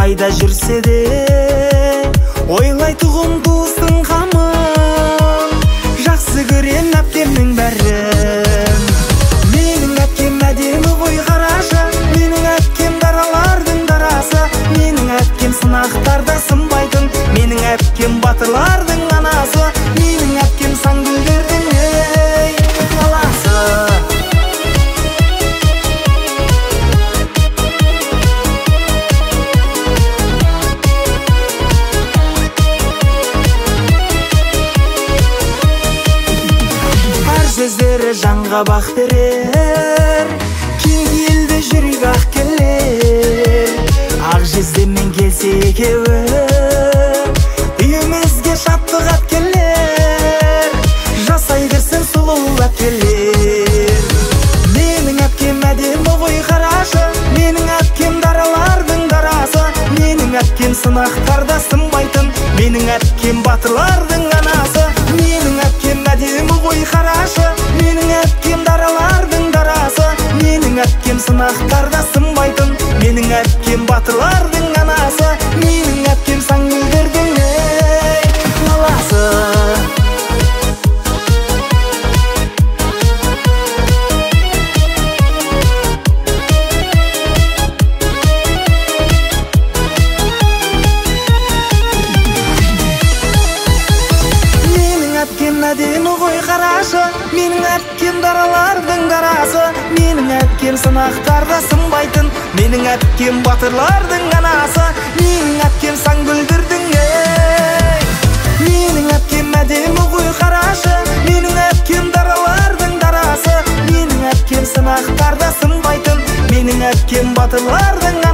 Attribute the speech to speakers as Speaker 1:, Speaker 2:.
Speaker 1: қайда жүрсе де ойлайтұғым туыстың қамын. Жақсы көрем әпкемнің бәрін. Менің әпкем әдемі ғой қарашы, менің әпкем даралардың дарасы, менің әпкем сынақтарда сынбайтын, менің әпкем батырлардың анасы, менің әпкем саңгүлдердің баласы. Сөздері жанға бақ берер, кең елді жүрек ақ келер. Ақ жездемен келсе екеуі, үйімізге шаттық ат келер. Жасай берсін сұлу әпкелер. Менің әпкем әдемі ғой қарашы, менің әпкем даралардың дарасы, менің әпкем сынақтарда сынбайтын, менің әпкем батырлардың анасы, менің әпкем әдемі ғой қарашы, менің әпкем даралардың дарасы, менің әпкем сынақтарда сынбайтын, менің әпкем батырлардың анасы, менің әпкем саңгүлдердің баласы. Әдемі ғой қарашы, менің әпкем даралардың дарасы, менің әпкем сынақтарда сынбайтын, менің әпкем батырлардың анасы, менің әпкем саңгүлдердің менің әпкем әдемі ғой қарашы, менің әпкем даралардың дарасы, менің әпкем сынақтарда сынбайтын, менің әпкем батырлардың